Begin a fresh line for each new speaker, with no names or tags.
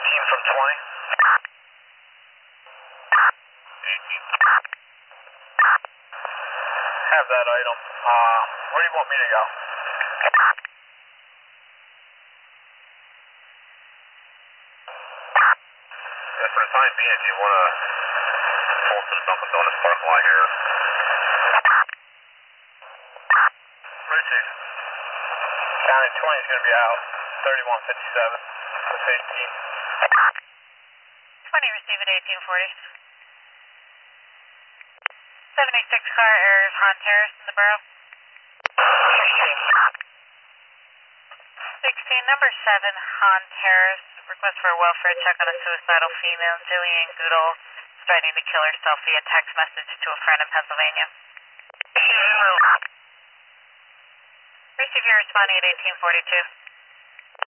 18 from 20. 18. Have that item. Where do you want me to go? Yeah, for the time being, if you want to pull to the Dunkin' Donuts parking lot here. Receive. County 20 is going to be out. 3157. That's 18.
20 receive at 1840. 76 car errors Han Terrace in the borough. 16, number 7 Han Terrace. Request for a welfare check on a suicidal female, Jillian Goodall, threatening to kill herself via text message to a friend in Pennsylvania. Receive your responding at 1842.